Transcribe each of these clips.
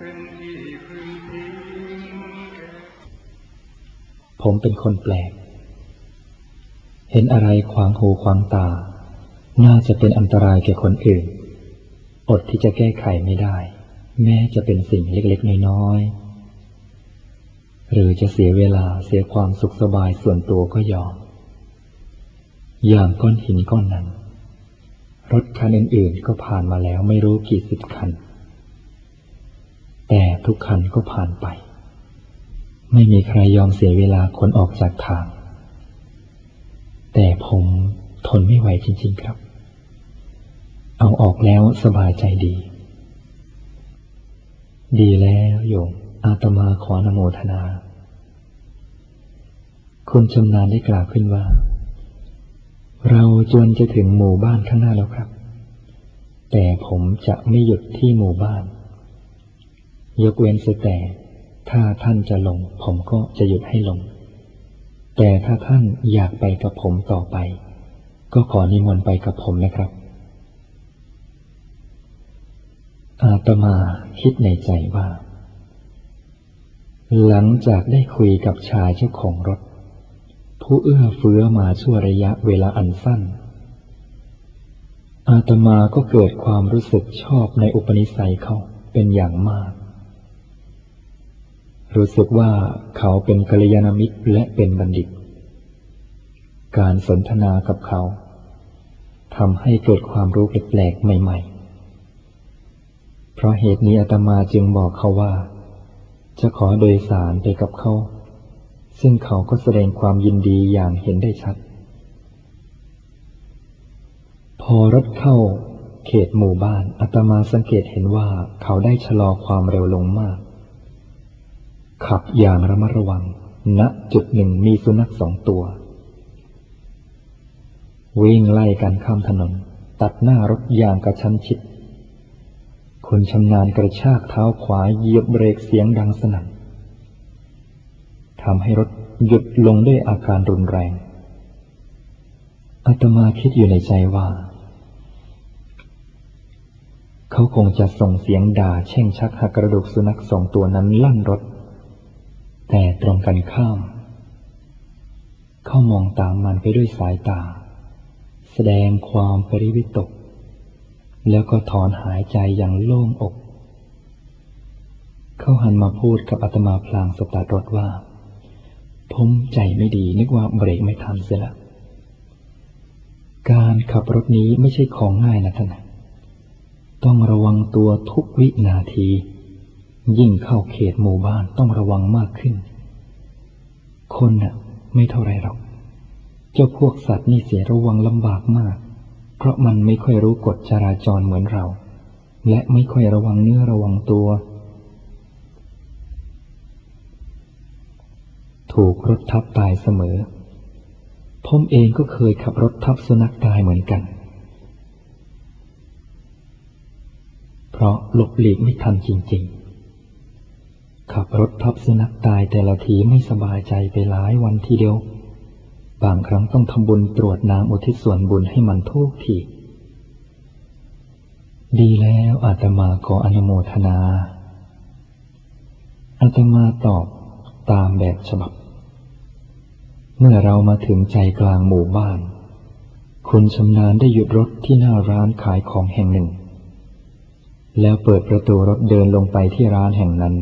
ผมเป็นคนแปลกเห็นอะไรขวางหูขวางตาน่าจะเป็นอันตรายแก่คนอื่นอดที่จะแก้ไขไม่ได้แม้จะเป็นสิ่งเล็กๆน้อยๆหรือจะเสียเวลาเสียความสุขสบายส่วนตัวก็ยอมอย่างก้อนหินก้อนนั้นรถคันอื่นๆก็ผ่านมาแล้วไม่รู้กี่สิบคันแต่ทุกคันก็ผ่านไปไม่มีใครยอมเสียเวลาคนออกจากทางแต่ผมทนไม่ไหวจริงๆครับเอาออกแล้วสบายใจดีแล้วโยมอาตมาขออนุโมทนาคุณชำนาญได้กล่าวขึ้นว่าเราจวนจะถึงหมู่บ้านข้างหน้าแล้วครับแต่ผมจะไม่หยุดที่หมู่บ้านยกเว้นเสียแต่ถ้าท่านจะลงผมก็จะหยุดให้ลงแต่ถ้าท่านอยากไปกับผมต่อไปก็ขอนิมนต์ไปกับผมนะครับอาตมาคิดในใจว่าหลังจากได้คุยกับชายเจ้าของรถผู้เอื้อเฟื้อมาชั่วระยะเวลาอันสั้นอาตมาก็เกิดความรู้สึกชอบในอุปนิสัยเขาเป็นอย่างมากรู้สึกว่าเขาเป็นกัลยาณมิตรและเป็นบัณฑิตการสนทนากับเขาทำให้เกิดความรู้แปลกๆใหม่ๆเพราะเหตุนี้อาตมาจึงบอกเขาว่าจะขอโดยสารไปกับเขาซึ่งเขาก็แสดงความยินดีอย่างเห็นได้ชัดพอรถเข้าเขตหมู่บ้านอาตมาสังเกตเห็นว่าเขาได้ชะลอความเร็วลงมากขับอย่างระมัดระวังณจุดหนึ่งมีสุนัข2 ตัววิ่งไล่กันข้ามถนนตัดหน้ารถอย่างกระชั้นชิดคนชำนาญกระชากเท้าขวาเหยียบเบรกเสียงดังสนั่นทำให้รถหยุดลงด้วยอาการรุนแรงอาตมาคิดอยู่ในใจว่าเขาคงจะส่งเสียงด่าแช่งชักหักกระดูกสุนัข2 ตัวนั้นลั่นรถแต่ตรงกันข้ามเขามองตามมันไปด้วยสายตาแสดงความปริวิตกแล้วก็ถอนหายใจอย่างโล่งอกเขาหันมาพูดกับอาตมาพลางสตาร์ทรถว่าผมใจไม่ดีนึกว่าเบรกไม่ทันเสียแล้วการขับรถนี้ไม่ใช่ของง่ายนะท่านต้องระวังตัวทุกวินาทียิ่งเข้าเขตหมู่บ้านต้องระวังมากขึ้นคนน่ะไม่เท่าไรหรอกเจ้าพวกสัตว์นี่เสียระวังลำบากมากเพราะมันไม่ค่อยรู้กฎจราจรเหมือนเราและไม่ค่อยระวังเนื้อระวังตัวถูกรถทับตายเสมอผมเองก็เคยขับรถทับสุนัขตายเหมือนกันเพราะหลบหลีกไม่ทันจริงๆขับรถทับสุนัขตายแต่ละทีไม่สบายใจไปหลายวันทีเดียวบางครั้งต้องทำบุญตรวจน้ำอุทิศส่วนบุญให้มันทุกทีดีแล้วอาตมาขออนุโมทนาอาตมาตอบตามแบบฉบับเมื่อเรามาถึงใจกลางหมู่บ้านคุณชำนาญได้หยุดรถที่หน้าร้านขายของแห่งหนึ่งแล้วเปิดประตูรถเดินลงไปที่ร้านแห่งนั้น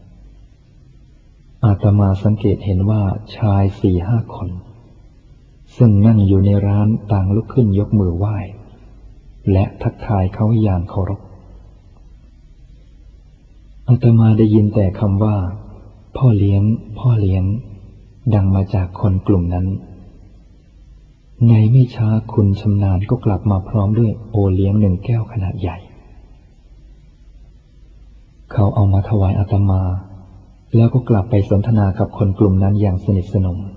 อาตมาสังเกตเห็นว่าชาย 4-5 คนซึ่งนั่งอยู่ในร้านต่างลุกขึ้นยกมือไหว้และทักทายเขาอย่างเคารพอาตมาได้ยินแต่คำว่าพ่อเลี้ยงพ่อเลี้ยงดังมาจากคนกลุ่มนั้นในไม่ช้าคุณชำนาญก็กลับมาพร้อมด้วยโอเลี้ยง1 แก้วขนาดใหญ่เขาเอามาถวายอาตมาแล้วก็กลับไปสนทนากับคนกลุ่มนั้นอย่างสนิทสนม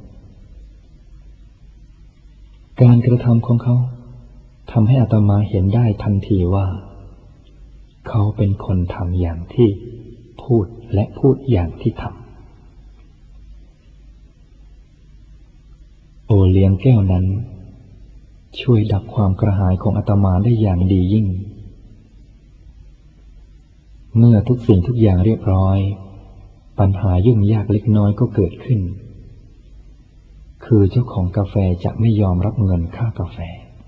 การกระทำของเขาทำให้อาตมาเห็นได้ทันทีว่าเขาเป็นคนทำอย่างที่พูดและพูดอย่างที่ทำโอเลี้ยงแก้วนั้นช่วยดับความกระหายของอาตมาได้อย่างดียิ่งเมื่อทุกสิ่งทุกอย่างเรียบร้อยปัญหายุ่งยากเล็กน้อยก็เกิดขึ้นคือเจ้าของกาแฟจะไม่ยอมรับเงินค่ากาแฟ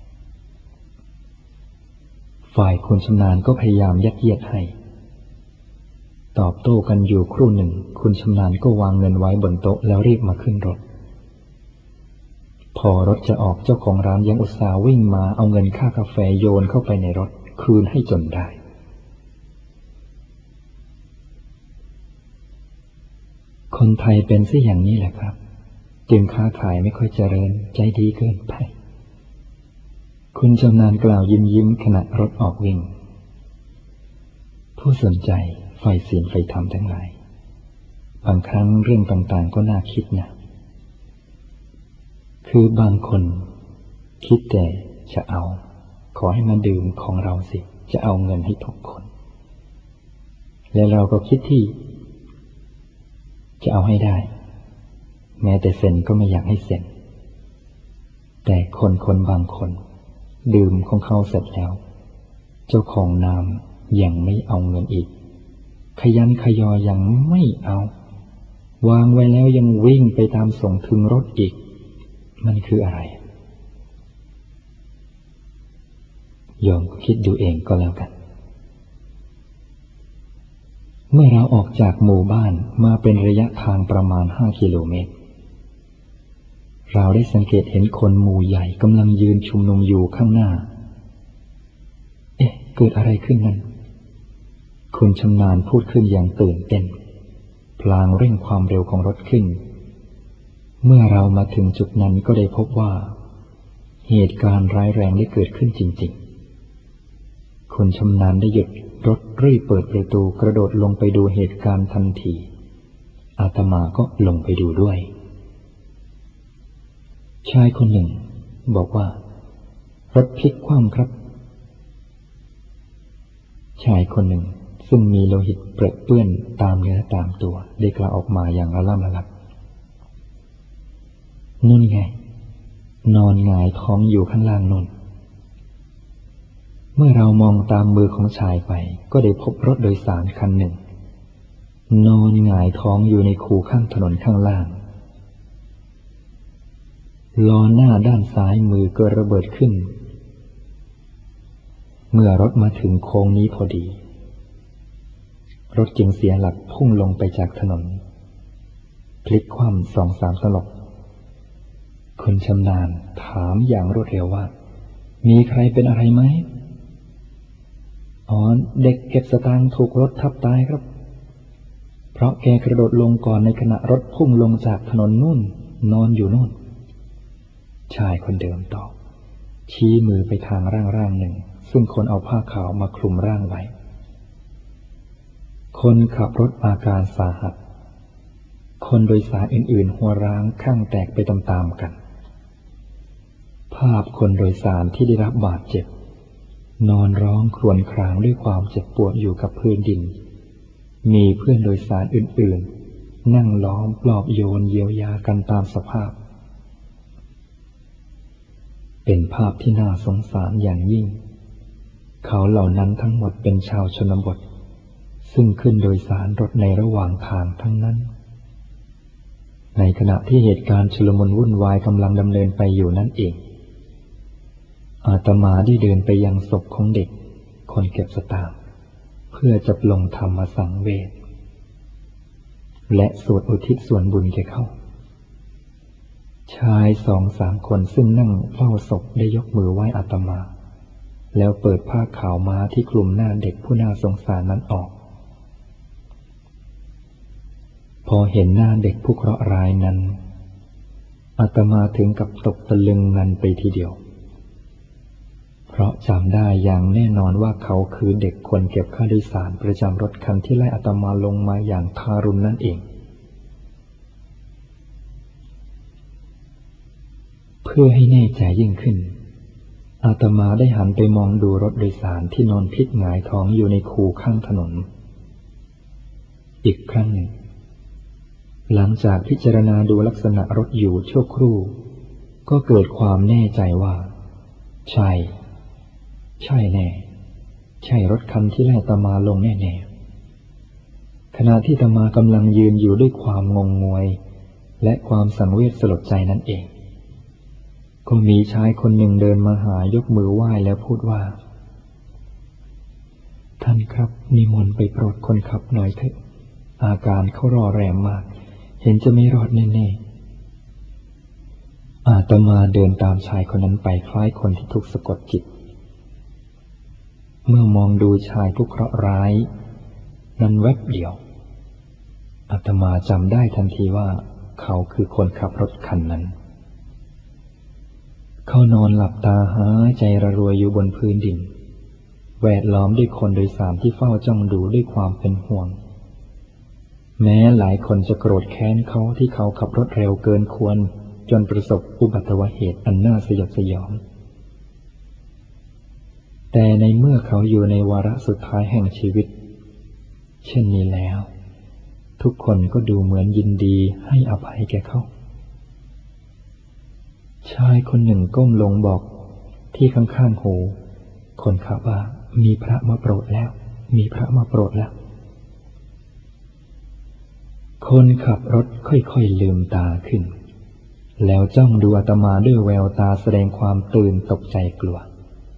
ฝ่ายคนชำนาญก็พยายามยัดเยียดให้ตอบโต้กันอยู่ครู่หนึ่งคุณชำนาญก็วางเงินไว้บนโต๊ะแล้วรีบมาขึ้นรถพอรถจะออกเจ้าของร้านยังอุตส่าห์วิ่งมาเอาเงินค่ากาแฟโยนเข้าไปในรถคืนให้จนได้คนไทยเป็นซะอย่างนี้แหละครับจึงค้าขายไม่ค่อยเจริญใจดีเกินไปคุณชำนาญกล่าวยิ้มขณะรถออกวิ่งผู้สนใจใฝ่ศีลใฝ่ธรรมทั้งหลายบางครั้งเรื่องต่างๆก็น่าคิดนะคือบางคนคิดแต่จะเอาขอให้มาดื่มของเราสิจะเอาเงินให้ทุกคนและเราก็คิดที่จะเอาให้ได้แม้แต่เซ็นก็ไม่อยากให้เซ็นแต่คนบางคนดื่มของเขาเสร็จแล้วเจ้าของน้ำยังไม่เอาเงินอีกขยันขยอยังไม่เอาวางไว้แล้วยังวิ่งไปตามส่งถึงรถอีกมันคืออะไรโยมคิดดูเองก็แล้วกันเมื่อเราออกจากหมู่บ้านมาเป็นระยะทางประมาณ5 กิโลเมตรเราได้สังเกตเห็นคนหมู่ใหญ่กำลังยืนชุมนุมอยู่ข้างหน้าเกิดอะไรขึ้นนั้นคุณชำนาญพูดขึ้นอย่างตื่นเต้นพลางเร่งความเร็วของรถขึ้นเมื่อเรามาถึงจุดนั้นก็ได้พบว่าเหตุการณ์ร้ายแรงได้เกิดขึ้นจริงๆคุณชำนาญได้หยุดรถรีบเปิดประตูกระโดดลงไปดูเหตุการณ์ทันทีอาตมาก็ลงไปดูด้วยชายคนหนึ่งบอกว่ารถพลิกคว่ำครับชายคนหนึ่งซึ่งมีโลหิตเปื้อนตามเนื้อตามตัวได้กล่าวออกมาอย่างละล่ำละลักนู่นไงนอนหงายท้องอยู่ข้างล่างนู่นเมื่อเรามองตามมือของชายไปก็ได้พบรถโดยสารคันหนึ่งนอนหงายท้องอยู่ในคูข้างถนนข้างล่างล้อหน้าด้านซ้ายมือก็ระเบิดขึ้นเมื่อรถมาถึงโค้งนี้พอดีรถจึงเสียหลักพุ่งลงไปจากถนนพลิกคว่ำ2-3 ตลบคุณชำนาญถามอย่างรวดเร็วว่ามีใครเป็นอะไรไหมอ๋อเด็กเก็บสตางค์ถูกรถทับตายครับเพราะแกกระโดดลงก่อนในขณะรถพุ่งลงจากถนนนู่นนอนอยู่นู่นชายคนเดิมตอบชี้มือไปทางร่างหนึ่งซึ่งคนเอาผ้าขาวมาคลุมร่างไว้คนขับรถอาการสาหัสคนโดยสารอื่นๆหัวร้างข้างแตกไปตามๆกันภาพคนโดยสารที่ได้รับบาดเจ็บนอนร้องครวญครางด้วยความเจ็บปวดอยู่กับพื้นดินมีเพื่อนโดยสารอื่นๆนั่งล้อมปลอบโยนเยียวยากันตามสภาพเป็นภาพที่น่าสงสารอย่างยิ่งเขาเหล่านั้นทั้งหมดเป็นชาวชนบทซึ่งขึ้นโดยสารรถในระหว่างทางทั้งนั้นในขณะที่เหตุการณ์ชุลมุนวุ่นวายกำลังดำเนินไปอยู่นั่นเองอาตมาได้เดินไปยังศพของเด็กคนเก็บสตางค์เพื่อจะปลงธรรมสังเวชและสวดอุทิศส่วนบุญแก่เขาชาย2-3 คนซึ่งนั่งเฝ้าศพได้ยกมือไหว้อาตมาแล้วเปิดผ้าขาวม้าที่คลุมหน้าเด็กผู้น่าสงสารนั้นออกพอเห็นหน้าเด็กผู้เคราะห์ร้ายนั้นอาตมาถึงกับตกตะลึงงันไปทีเดียวเพราะจำได้อย่างแน่นอนว่าเขาคือเด็กคนเก็บค่าโดยสารประจำรถคันที่ไล่อาตมาลงมาอย่างทารุณนั่นเองเพื่อให้แน่ใจยิ่งขึ้นอาตมาได้หันไปมองดูรถโดยสารที่นอนพลิกหงายท้องอยู่ในคูข้างถนนอีกครั้งหนึ่งหลังจากพิจารณาดูลักษณะรถอยู่ชั่วครู่ก็เกิดความแน่ใจว่าใช่แน่ใช่รถคันที่ไล่อาตมาลงแน่ณะที่อาตมากำลังยืนอยู่ด้วยความงงงวยและความสังเวชสลดใจนั่นเองก็มีชายคนหนึ่งเดินมาหายกมือไหว้แล้วพูดว่าท่านครับนิมนต์ไปโปรดคนขับหน่อยเถอะอาการเขาร่อแรงมากเห็นจะไม่รอดแน่ๆอาตมาเดินตามชายคนนั้นไปคล้ายคนที่ถูกสะกดจิตเมื่อมองดูชายผู้เคราะห์ร้ายนั้นแวบเดียวอาตมาจำได้ทันทีว่าเขาคือคนขับรถคันนั้นเขานอนหลับตาหายใจระรวยอยู่บนพื้นดินแวดล้อมด้วยคนโดยสารที่เฝ้าจ้องดูด้วยความเป็นห่วงแม้หลายคนจะโกรธแค้นเขาที่เขาขับรถเร็วเกินควรจนประสบอุบัติเหตุอันน่าสยดสยองแต่ในเมื่อเขาอยู่ในวาระสุดท้ายแห่งชีวิตเช่นนี้แล้วทุกคนก็ดูเหมือนยินดีให้อภัยแก่เขาชายคนหนึ่งก้มลงบอกที่ข้างๆหูคนขับว่ามีพระมาโปรดแล้วมีพระมาโปรดแล้วคนขับรถค่อยๆลืมตาขึ้นแล้วจ้องดูอาตมาด้วยแววตาแสดงความตื่นตกใจกลัว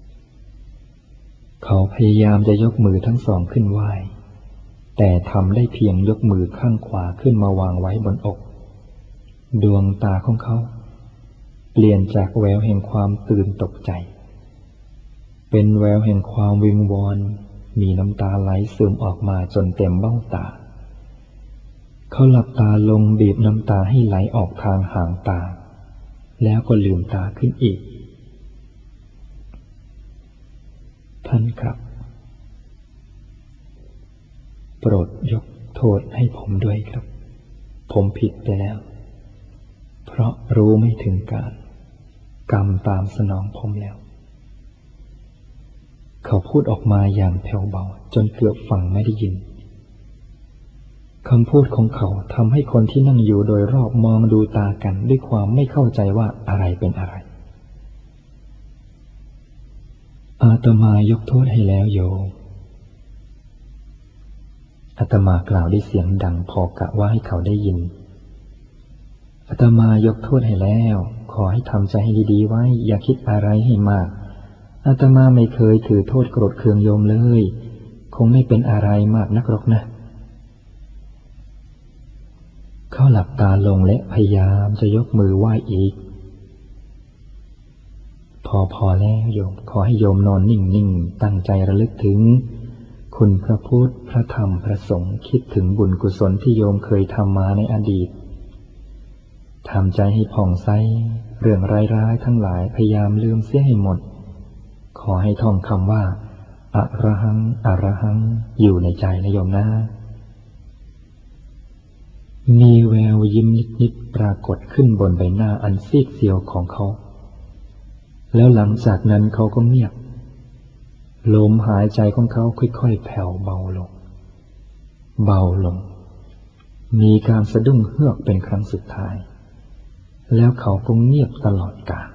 เขาพยายามจะยกมือทั้งสองขึ้นไหว้แต่ทำได้เพียงยกมือข้างขวาขึ้นมาวางไว้บนอกดวงตาของเขาเปลี่ยนจากแววแห่งความตื่นตกใจเป็นแววแห่งความวิงวอนมีน้ำตาไหลซึมออกมาจนเต็มเบ้าตาเขาหลับตาลงบีบน้ำตาให้ไหลออกทางหางตาแล้วก็ลืมตาขึ้นอีกท่านครับโปรดยกโทษให้ผมด้วยครับผมผิดไปแล้วเพราะรู้ไม่ถึงการกรรมตามสนองผมแล้วเขาพูดออกมาอย่างแผ่วเบาจนเกือบฟังไม่ได้ยินคำพูดของเขาทำให้คนที่นั่งอยู่โดยรอบมองดูตากันด้วยความไม่เข้าใจว่าอะไรเป็นอะไรอาตมายกโทษให้แล้วโยมอาตมากล่าวด้วยเสียงดังพอกะว่าให้เขาได้ยินอาตมายกโทษให้แล้วขอให้ทำใจให้ดีๆไว้อย่าคิดอะไรให้มากอาตมาไม่เคยถือโทษโกรธเคืองโยมเลยคงไม่เป็นอะไรมากนักหรอกนะเขาหลับตาลงและพยายามจะยกมือไหว้อีกพอแล้วโยมขอให้โยมนอนนิ่งๆตั้งใจระลึกถึงคุณพระพุทธพระธรรมพระสงฆ์คิดถึงบุญกุศลที่โยมเคยทำมาในอดีตทำใจให้ผ่องใสเรื่องร้ายๆทั้งหลายพยายามลืมเสียให้หมดขอให้ท่องคำว่าอะระหังอะระหังอยู่ในใจนะโยมนะมีแววยิ้มนิดๆปรากฏขึ้นบนใบหน้าอันซีดเซียวของเขาแล้วหลังจากนั้นเขาก็เงียบลมหายใจของเขาค่อยๆแผ่วเบาลงเบาลงมีการสะดุ้งเฮือกเป็นครั้งสุดท้ายแล้วเขาก็เงียบตลอดกาล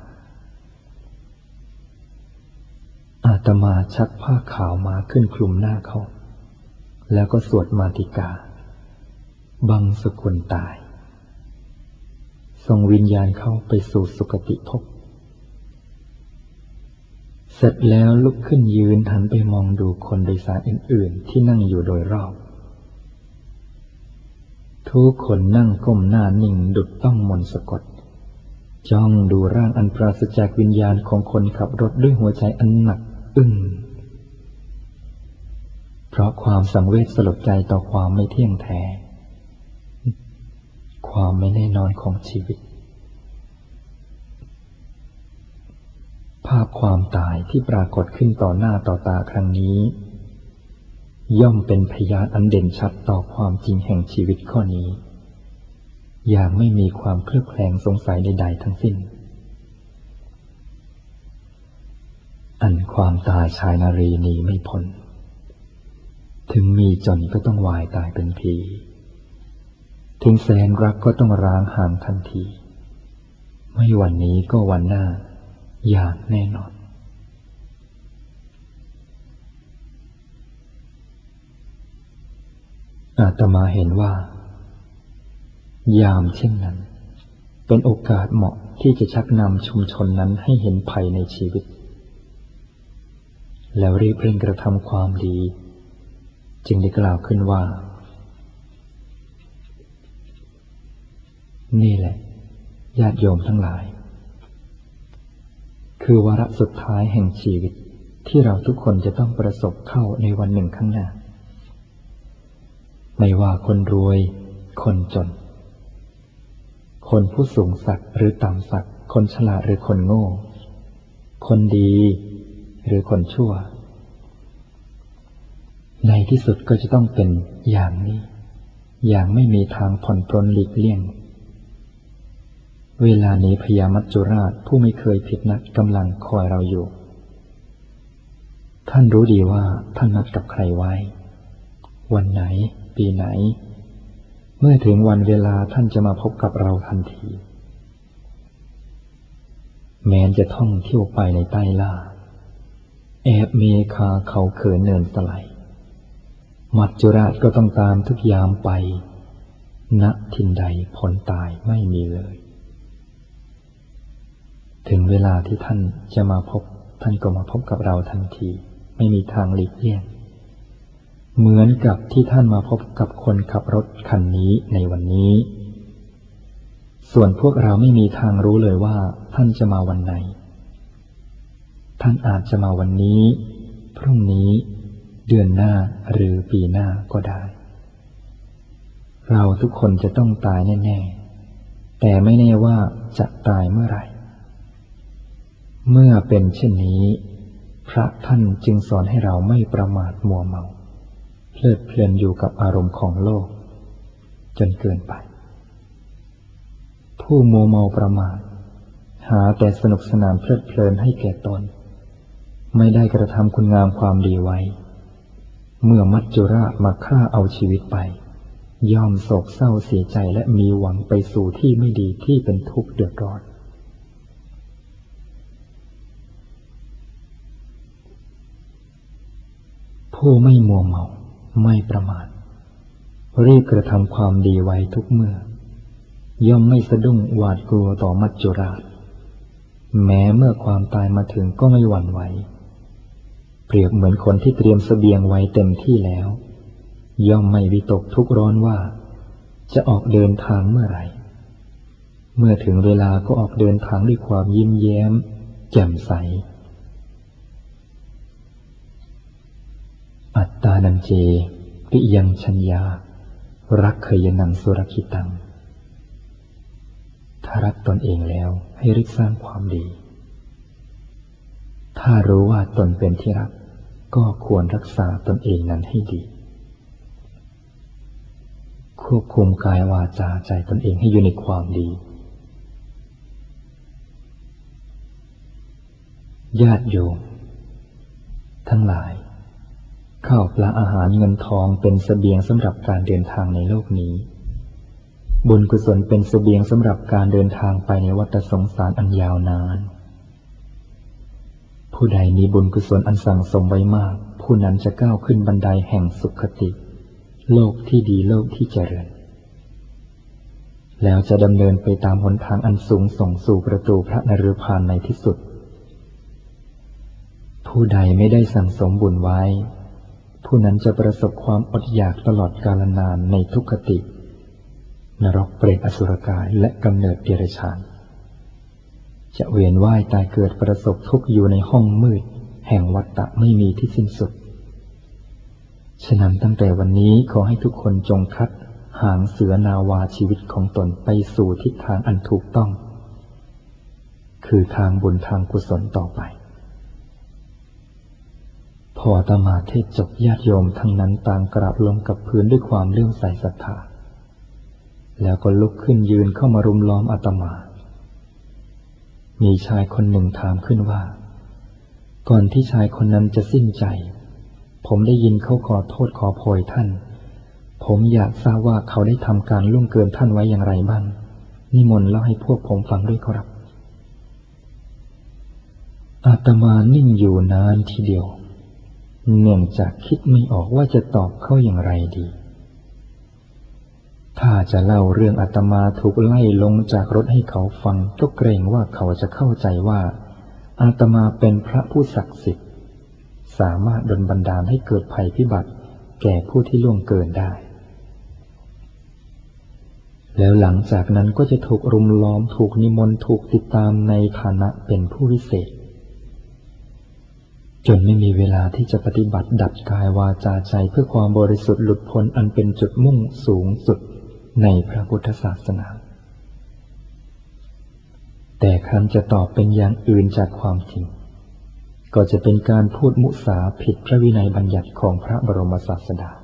อาตมาชักผ้าขาวมาขึ้นคลุมหน้าเขาแล้วก็สวดมาติกาบังสกุลตายส่งวิญญาณเขาไปสู่สุคติภพเสร็จแล้วลุกขึ้นยืนหันไปมองดูคนโดยสารอื่นๆที่นั่งอยู่โดยรอบทุกคนนั่งก้มหน้านิ่งดุจต้องมนต์สะกดจ้องดูร่างอันปราศจากวิญญาณของคนขับรถด้วยหัวใจอันหนักอึ้งเพราะความสังเวชสลดใจต่อความไม่เที่ยงแท้ความไม่แน่นอนของชีวิตภาพความตายที่ปรากฏขึ้นต่อหน้าต่อตาครั้งนี้ย่อมเป็นพยานอันเด่นชัดต่อความจริงแห่งชีวิตข้อนี้อย่างไม่มีความเคลือบแคลงสงสัยใดๆทั้งสิ้นอันความตายชายนารีหนีไม่พ้นถึงมีจนก็ต้องวายตายเป็นผีถึงแสนรักก็ต้องร้างห่างทันทีไม่วันนี้ก็วันหน้าอย่างแน่นอนอาตมาเห็นว่ายามเช่นนั้นเป็นโอกาสเหมาะที่จะชักนำชุมชนนั้นให้เห็นภัยในชีวิตแล้วรีบเร่งกระทำความดีจึงได้กล่าวขึ้นว่านี่แหละญาติโยมทั้งหลายคือวาระสุดท้ายแห่งชีวิตที่เราทุกคนจะต้องประสบเข้าในวันหนึ่งข้างหน้าไม่ว่าคนรวยคนจนคนผู้สูงสักหรือต่ำสักคนฉลาดหรือคนโง่คนดีหรือคนชั่วในที่สุดก็จะต้องเป็นอย่างนี้อย่างไม่มีทางผ่อนปรนหลีกเลี่ยงเวลานี้พญามัจจุราชผู้ไม่เคยผิดนัดกำลังคอยเราอยู่ท่านรู้ดีว่าท่านนัดกับใครไว้วันไหนปีไหนเมื่อถึงวันเวลาท่านจะมาพบกับเราทันทีแม้จะท่องเที่ยวไปในใต้ล่าแอบเมฆาเขาเขินเนินสไลมัจจุราชก็ต้องตามทุกยามไปณทินใดพ้นตายไม่มีเลยถึงเวลาที่ท่านจะมาพบท่านก็มาพบกับเราทันทีไม่มีทางหลีกเลี่ยงเหมือนกับที่ท่านมาพบกับคนขับรถคันนี้ในวันนี้ส่วนพวกเราไม่มีทางรู้เลยว่าท่านจะมาวันไหนท่านอาจจะมาวันนี้พรุ่งนี้เดือนหน้าหรือปีหน้าก็ได้เราทุกคนจะต้องตายแน่ๆแต่ไม่แน่ว่าจะตายเมื่อไหร่เมื่อเป็นเช่นนี้พระท่านจึงสอนให้เราไม่ประมาทมัวเมาเพลิดเพลินอยู่กับอารมณ์ของโลกจนเกินไปผู้มัวเมาประมาทหาแต่สนุกสนานเพลิดเพลินให้แก่ตนไม่ได้กระทำคุณงามความดีไว้เมื่อมัจจุราชมาฆ่าเอาชีวิตไปย่อมโศกเศร้าเสียใจและมีหวังไปสู่ที่ไม่ดีที่เป็นทุกข์เดือดร้อนผู้ไม่มัวเมาไม่ประมาทรีบกระทำความดีไว้ทุกเมื่อย่อมไม่สะดุ้งหวาดกลัวต่อมัจจุราชแม้เมื่อความตายมาถึงก็ไม่หวั่นไหวเปรียบเหมือนคนที่เตรียมเสบียงไว้เต็มที่แล้วย่อมไม่วิตกทุกข์ร้อนว่าจะออกเดินทางเมื่อไหร่เมื่อถึงเวลาก็ออกเดินทางด้วยความยิ้มแย้มแจ่มใสอัตตานันเจปิยังชัญญารักเคยนังสุรคิตังถ้ารักตนเองแล้วให้รีบสร้างความดีถ้ารู้ว่าตนเป็นที่รักก็ควรรักษาตนเองนั้นให้ดีควบคุมกายวาจาใจตนเองให้อยู่ในความดีญาติโยมทั้งหลายข้าวปลาอาหารเงินทองเป็นเสบียงสำหรับการเดินทางในโลกนี้บุญกุศลเป็นเสบียงสำหรับการเดินทางไปในวัฏสงสารอันยาวนานผู้ใดมีบุญกุศลอันสั่งสมไว้มากผู้นั้นจะก้าวขึ้นบันไดแห่งสุขติโลกที่ดีโลกที่เจริญแล้วจะดำเนินไปตามหนทางอันสูงส่งสู่ประตูพระนฤพานในที่สุดผู้ใดไม่ได้สั่งสมบุญไว้ผู้นั้นจะประสบความอดอยากตลอดกาลนานในทุกขตินรกเปรตอสุรกายและกำเนิดเดรัจฉานจะเวียนว่ายตายเกิดประสบทุกข์อยู่ในห้องมืดแห่งวัฏฏะไม่มีที่สิ้นสุดฉะนั้นตั้งแต่วันนี้ขอให้ทุกคนจงคัดหางเสือนาวาชีวิตของตนไปสู่ทิศทางอันถูกต้องคือทางบุญทางกุศลต่อไปพออาตมาเทศจบญาติโยมทั้งนั้นต่างกราบลงกับพื้นด้วยความเลื่อมใสศรัทธาแล้วก็ลุกขึ้นยืนเข้ามารุมล้อมอาตมามีชายคนหนึ่งถามขึ้นว่าก่อนที่ชายคนนั้นจะสิ้นใจผมได้ยินเขาขอโทษขอโพยท่านผมอยากทราบว่าเขาได้ทำการล่วงเกินท่านไว้อย่างไรบ้างนิมนต์เล่าให้พวกผมฟังด้วยครับอาตมานิ่งอยู่นานทีเดียวเนื่องจากคิดไม่ออกว่าจะตอบเขาอย่างไรดีถ้าจะเล่าเรื่องอาตมาถูกไล่ลงจากรถให้เขาฟังก็เกรงว่าเขาจะเข้าใจว่าอาตมาเป็นพระผู้ศักดิ์สิทธิ์สามารถดลบันดาลให้เกิดภัยพิบัติแก่ผู้ที่ล่วงเกินได้แล้วหลังจากนั้นก็จะถูกรุมล้อมถูกนิมนต์ถูกติดตามในฐานะเป็นผู้วิเศษจนไม่มีเวลาที่จะปฏิบัติดัดกายวาจาใจเพื่อความบริสุทธิ์หลุดพ้นอันเป็นจุดมุ่งสูงสุดในพระพุทธศาสนาแต่ครั้นจะตอบเป็นอย่างอื่นจากความจริงก็จะเป็นการพูดมุสาผิดพระวินัยบัญญัติของพระบรมศาสดา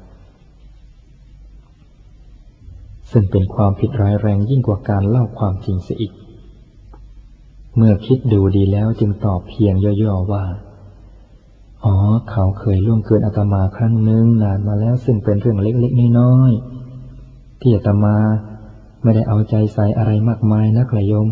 ซึ่งเป็นความผิดร้ายแรงยิ่งกว่าการเล่าความจริงเสียอีกเมื่อคิดดูดีแล้วจึงตอบเพียงย่อๆว่าอ๋อเขาเคยล่วงเกินอาตมาครั้งหนึ่งนานมาแล้วซึ่งเป็นเรื่องเล็กๆน้อยๆที่อาตมาไม่ได้เอาใจใส่อะไรมากมายนักละโยม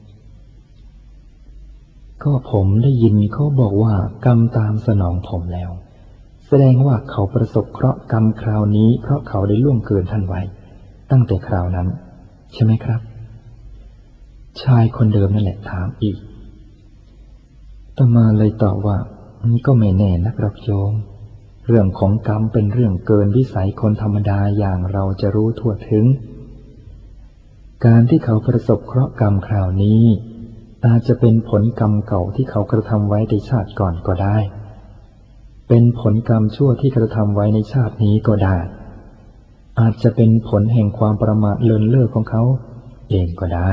ก็ผมได้ยินเขาบอกว่ากรรมตามสนองผมแล้วแสดงว่าเขาประสบเคราะห์กรรมคราวนี้เพราะเขาได้ล่วงเกินท่านไว้ตั้งแต่คราวนั้นใช่ไหมครับชายคนเดิมนั่นแหละถามอีกอาตมาเลยตอบว่าก็ไม่แน่นักหรอกโยมเรื่องของกรรมเป็นเรื่องเกินวิสัยคนธรรมดาอย่างเราจะรู้ทั่วถึงการที่เขาประสบเคราะห์กรรมคราวนี้อาจจะเป็นผลกรรมเก่าที่เขากระทำไว้ในชาติก่อนก็ได้เป็นผลกรรมชั่วที่กระทำไว้ในชาตินี้ก็ได้อาจจะเป็นผลแห่งความประมาทเลินเล่อของเขาเองก็ได้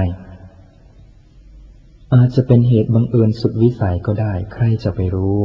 อาจจะเป็นเหตุบังเอิญสุดวิสัยก็ได้ใครจะไปรู้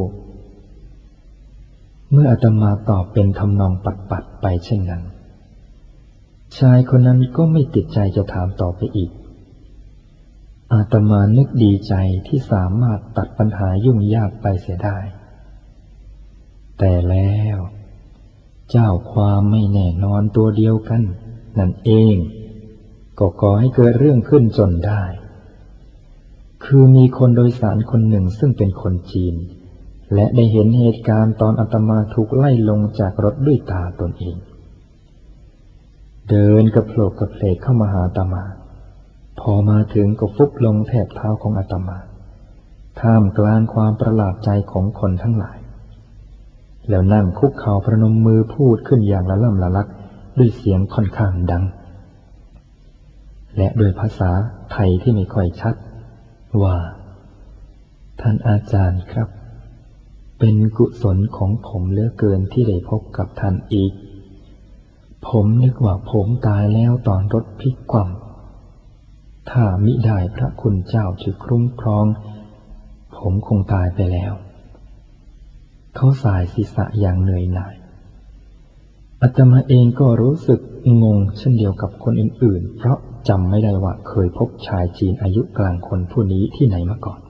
เมื่ออาตมาตอบเป็นทำนองปัดๆไปเช่นนั้นชายคนนั้นก็ไม่ติดใจจะถามต่อไปอีกอาตมานึกดีใจที่สามารถตัดปัญหายุ่งยากไปเสียได้แต่แล้วเจ้าความไม่แน่นอนตัวเดียวกันนั่นเองก็ก่อให้เกิดเรื่องขึ้นจนได้คือมีคนโดยสารคนหนึ่งซึ่งเป็นคนจีนและได้เห็นเหตุการณ์ตอนอาตมาถูกไล่ลงจากรถด้วยตาตนเองเดินกระโผลกกระเพลกเข้ามาหาอาตมาพอมาถึงก็ฟุบลงแทบเท้าของอาตมาท่ามกลางความประหลาดใจของคนทั้งหลายแล้วนั่งคุกเข่าประนมมือพูดขึ้นอย่างละล่ำละลักด้วยเสียงค่อนข้างดังและด้วยภาษาไทยที่ไม่ค่อยชัดว่าท่านอาจารย์ครับเป็นกุศลของผมเหลือเกินที่ได้พบกับท่านอีกผมนึกว่าผมตายแล้วตอนรถพลิกคว่ำถ้ามิได้พระคุณเจ้าช่วยคุ้มครองผมคงตายไปแล้วเขาสายศีรษะอย่างเหนื่อยหน่ายอาตมาเองก็รู้สึกงงเช่นเดียวกับคนอื่นๆเพราะจำไม่ได้ว่าเคยพบชายจีนอายุกลางคนผู้นี้ที่ไหนมาก่อน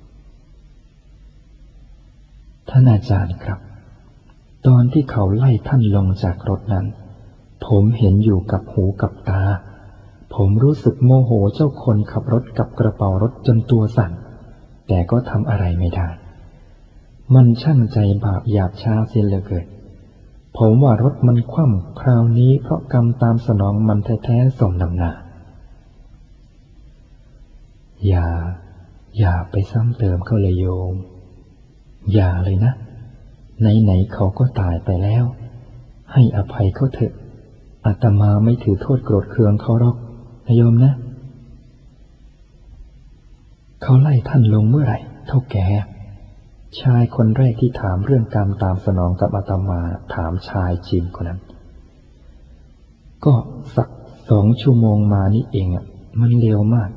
ท่านอาจารย์ครับตอนที่เขาไล่ท่านลงจากรถนั้นผมเห็นอยู่กับหูกับตาผมรู้สึกโมโหเจ้าคนขับรถกับกระเป๋ารถจนตัวสั่นแต่ก็ทำอะไรไม่ได้มันช่างใจบาปหยาบช้าเสียเหลือเกินผมว่ารถมันคว่ำคราวนี้เพราะกรรมตามสนองมันแท้ๆสมน้ำหน้าอย่าไปซ้ำเติมเขาเลยโยมอย่าเลยนะไหนๆเขาก็ตายไปแล้วให้อภัยเขาเถอะอาตมาไม่ถือโทษโกรธเคืองเขาหรอกนะโยมนะเขาไล่ท่านลงเมื่อไหร่เท่าแก่ชายคนแรกที่ถามเรื่องกรรมตามสนองกับอาตมาถามชายจีนคนนั้นก็สัก2 ชั่วโมงมานี่เองอ่ะมันเร็วมาก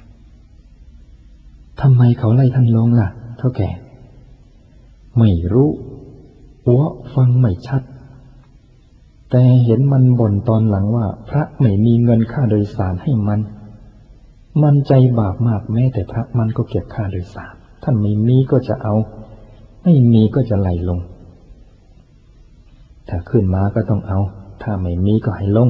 ทำไมเขาไล่ท่านลงล่ะเท่าแก่ไม่รู้หัวฟังไม่ชัดแต่เห็นมันบ่นตอนหลังว่าพระไม่มีเงินค่าโดยสารให้มันใจบาปมากแม้แต่พระมันก็เก็บค่าโดยสารท่านไม่มีก็จะเอาไม่มีก็จะไล่ลงถ้าขึ้นมาก็ต้องเอาถ้าไม่มีก็ให้ลง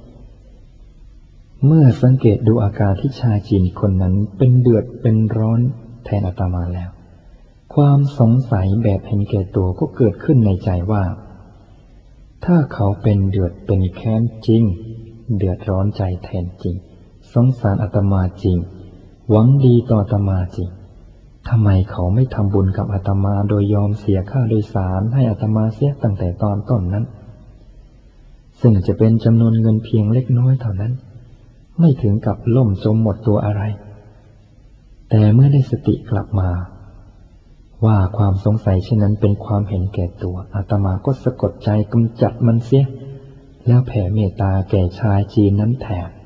เมื่อสังเกตดูอาการที่ชายจีนคนนั้นเป็นเดือดเป็นร้อนแทนอาตมาแล้วความสงสัยแบบเห็นแก่ตัวก็เกิดขึ้นในใจว่าถ้าเขาเป็นเดือดเป็นแค้นจริงเดือดร้อนใจแทนจริงสงสารอาตมาจริงหวังดีต่ออาตมาจริงทำไมเขาไม่ทำบุญกับอาตมาโดยยอมเสียค่าโดยสารให้อาตมาเสียตั้งแต่ตอนต้นนั้นซึ่งจะเป็นจำนวนเงินเพียงเล็กน้อยเท่านั้นไม่ถึงกับล่มจมหมดตัวอะไรแต่เมื่อได้สติกลับมาว่าความสงสัยเช่นนั้นเป็นความเห็นแก่ตัวอาตมาก็สะกดใจกำจัดมันเสียแล้วแผ่เมตตาแก่ชายจีนนั้นแทน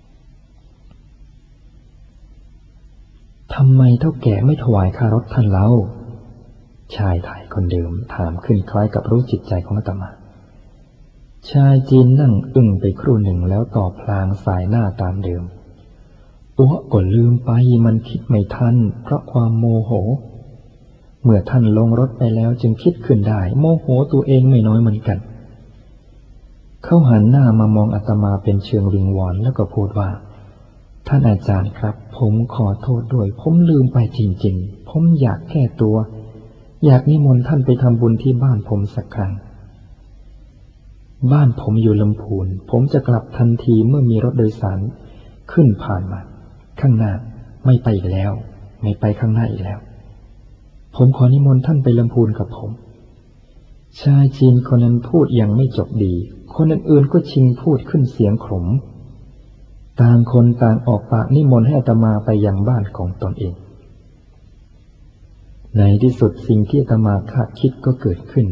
ทำไมเท่าแก่ไม่ถวายค่ารถท่านเล่าชายไทยคนเดิมถามขึ้นคล้ายกับรู้จิตใจของอาตมาชายจีนนั่งอึ้งไปครู่หนึ่งแล้วตอบพลางสายหน้าตามเดิมอ้วก็ลืมไปมันคิดไม่ทันเพราะความโมโหเมื่อท่านลงรถไปแล้วจึงคิดขึ้นได้โมโหตัวเองไม่น้อยเหมือนกันเขาหันหน้ามามองอาตมาเป็นเชิงวิงวอนแล้วก็พูดว่าท่านอาจารย์ครับผมขอโทษด้วยผมลืมไปจริงๆผมอยากแก้ตัวอยากนิมนต์ท่านไปทำบุญที่บ้านผมสักครั้งบ้านผมอยู่ลำพูนผมจะกลับทันทีเมื่อมีรถโดยสารขึ้นผ่านมาข้างหน้าไม่ไปอีกแล้วไม่ไปข้างหน้าอีกแล้วผมขอนิมนต์ท่านไปลำพูนกับผมชายจีนคนนั้นพูดยังไม่จบดีคนอื่นๆก็ชิงพูดขึ้นเสียงขมต่างคนต่างออกปากนิมนต์ให้อาตมาไปยังบ้านของตนเองในที่สุดสิ่งที่อาตมาคาดคิดก็เกิดขึ้น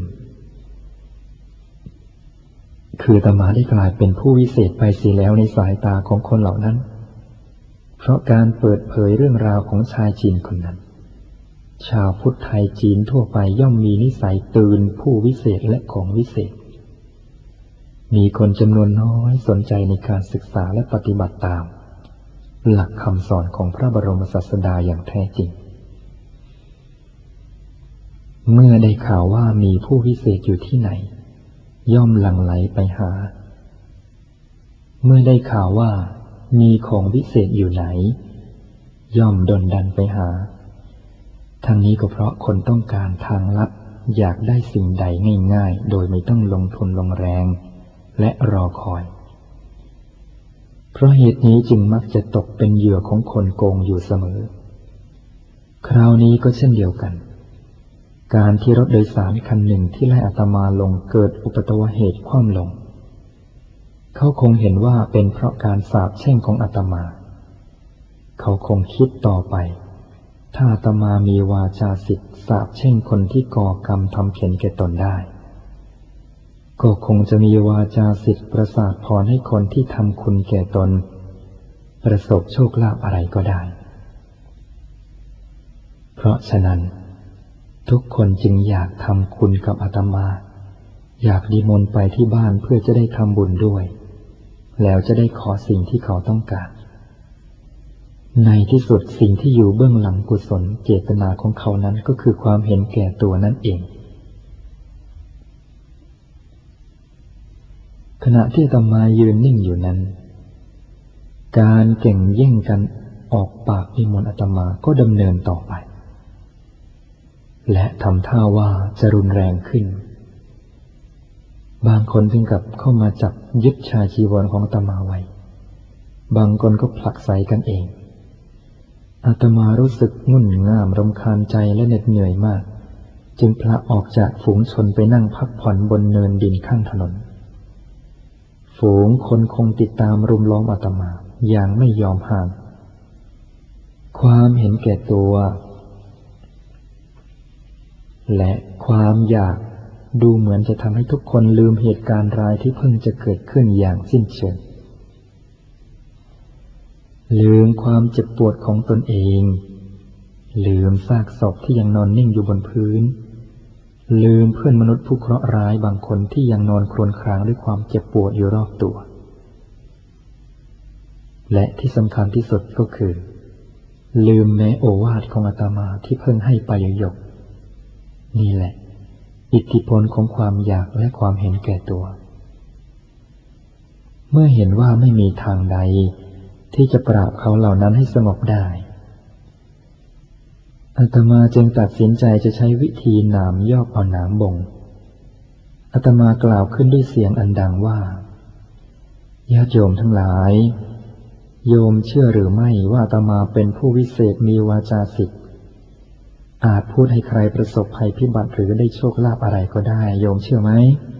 คืออาตมาได้กลายเป็นผู้วิเศษไปเสียแล้วในสายตาของคนเหล่านั้นเพราะการเปิดเผยเรื่องราวของชายจีนคนนั้นชาวพุทธไทยจีนทั่วไปย่อมมีนิสัยตื่นผู้วิเศษและของวิเศษมีคนจำนวนน้อยสนใจในการศึกษาและปฏิบัติตามหลักคำสอนของพระบรมศาสดาอย่างแท้จริงเมื่อได้ข่าวว่ามีผู้วิเศษอยู่ที่ไหนย่อมหลั่งไหลไปหาเมื่อได้ข่าวว่ามีของวิเศษอยู่ไหนย่อมดลดันไปหาทั้งนี้ก็เพราะคนต้องการทางลัดอยากได้สิ่งใดง่ายๆโดยไม่ต้องลงทุนลงแรงและรอคอยเพราะเหตุนี้จึงมักจะตกเป็นเหยื่อของคนโกงอยู่เสมอคราวนี้ก็เช่นเดียวกันการที่รถโดยสารคันหนึ่งที่ไล่อาตมาลงเกิดอุบัติเหตุคว่ำลงเขาคงเห็นว่าเป็นเพราะการสาปแช่งของอาตมาเขาคงคิดต่อไปถ้าอาตมามีวาจาสิทธิ์สาปแช่งคนที่ก่อกรรมทำเข็ญแก่ตนได้ก็คงจะมีวาจาสิทธิ์ประสาทพรให้คนที่ทำคุณแก่ตนประสบโชคลาภอะไรก็ได้เพราะฉะนั้นทุกคนจึงอยากทำคุณกับอาตมาอยากนิมนต์ไปที่บ้านเพื่อจะได้ทำบุญด้วยแล้วจะได้ขอสิ่งที่เขาต้องการในที่สุดสิ่งที่อยู่เบื้องหลังกุศลเจตนาของเขานั้นก็คือความเห็นแก่ตัวนั่นเองขณะที่อาตมายืนนิ่งอยู่นั้นการแข่งแย่งกันออกปากนิมนต์อาตมาก็ดำเนินต่อไปและทำท่าว่าจะรุนแรงขึ้นบางคนถึงกับเข้ามาจับยึดชายจีวรของอาตมาไว้บางคนก็ผลักไสกันเองอาตมารู้สึกงุ่นง่ามรำคาญใจและเหน็ดเหนื่อยมากจึงพละออกจากฝูงชนไปนั่งพักผ่อนบนเนินดินข้างถนนฝูงคนคงติดตามรุมล้อมอาตมาอย่างไม่ยอมห่างความเห็นแก่ตัวและความอยากดูเหมือนจะทำให้ทุกคนลืมเหตุการณ์ร้ายที่เพิ่งจะเกิดขึ้นอย่างสิ้นเชิงลืมความเจ็บปวดของตนเองลืมซากศพที่ยังนอนนิ่งอยู่บนพื้นลืมเพื่อนมนุษย์ผู้เคราะห์ร้ายบางคนที่ยังนอนครวญครางด้วยความเจ็บปวดอยู่รอบตัวและที่สำคัญที่สุดก็คือลืมแม้โอวาทของอาตมาที่เพิ่งให้ไปหยกๆนี่แหละอิทธิพลของความอยากและความเห็นแก่ตัวเมื่อเห็นว่าไม่มีทางใดที่จะปราบเขาเหล่านั้นให้สงบได้อาตมาจึงตัดสินใจจะใช้วิธีหนามยอกเอาหนามบ่งอาตมากล่าวขึ้นด้วยเสียงอันดังว่าญาติโยมทั้งหลายโยมเชื่อหรือไม่ว่าอาตมาเป็นผู้วิเศษมีวาจาสิทธิ์อาจพูดให้ใครประสบภัยพิบัติหรือได้โชคลาภอะไรก็ได้โยมเชื่อไหม